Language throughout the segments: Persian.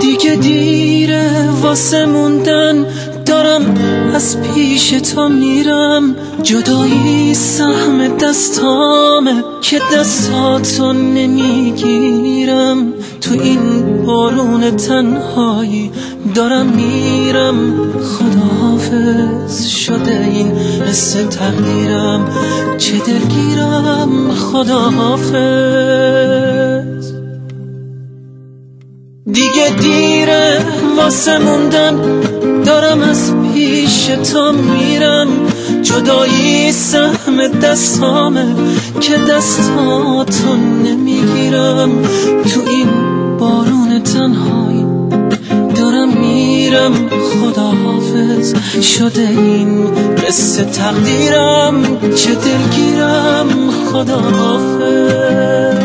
دیگه دیره واسه موندن، دارم از پیش تو میرم. جدایی سهم دستامه که دستاتو نمیگیرم. تو این بارون تنهایی دارم میرم. خداحافظ شده این حس تغییرم، چه دلگیرم. خداحافظ. دیگه دیره واسه موندن، دارم از پیش تو میرم. جدایی سهم دستامه که دستاتو نمیگیرم. تو این بارون تنهایی دارم میرم. خداحافظ شده این قصه تقدیرم، چه دلگیرم. خداحافظ.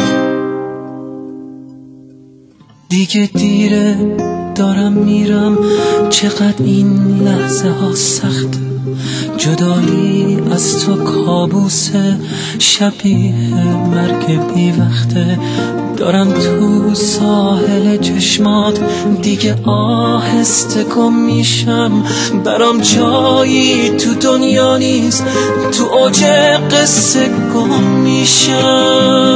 دیگه دیره دارم میرم، چقدر این لحظه ها سخته. جدایی از تو کابوسه، شبیه مرگ بی وقته. دارم تو ساحل چشمات دیگه آهسته گم میشم. برام جایی تو دنیا نیست، تو اوج قصه گم میشم.